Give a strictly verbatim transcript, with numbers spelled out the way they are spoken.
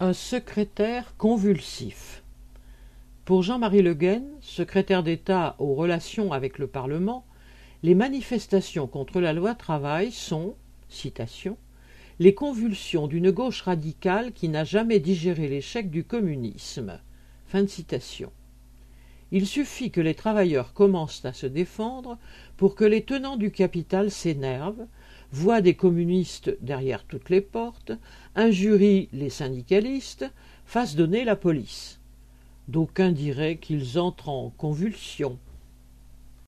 Un secrétaire convulsif. Pour Jean-Marie Le Guen, secrétaire d'État aux relations avec le Parlement, les manifestations contre la loi travail sont, citation, « les convulsions d'une gauche radicale qui n'a jamais digéré l'échec du communisme ». Fin de citation. Il suffit que les travailleurs commencent à se défendre pour que les tenants du capital s'énervent, voient des communistes derrière toutes les portes, injurient les syndicalistes, fassent donner la police. D'aucuns diraient qu'ils entrent en convulsion,